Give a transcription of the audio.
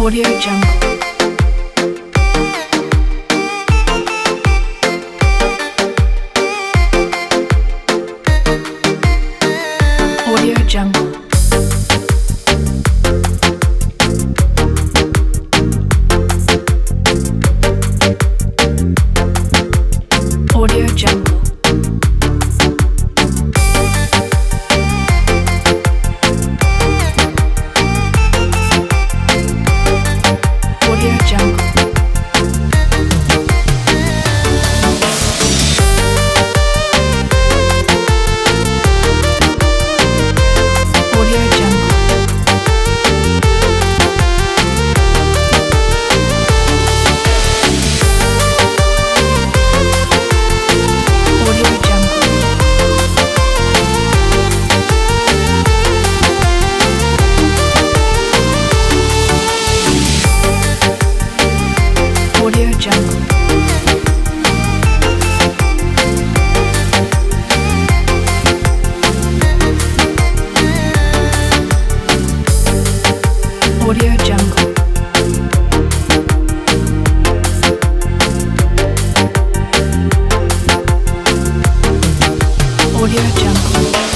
Audio Jungle. Audio Jungle. Audio Jungle. Audio Jungle. Audio Jungle. Audio Jungle. Audio Jungle. Audio Jungle. Audio Jungle.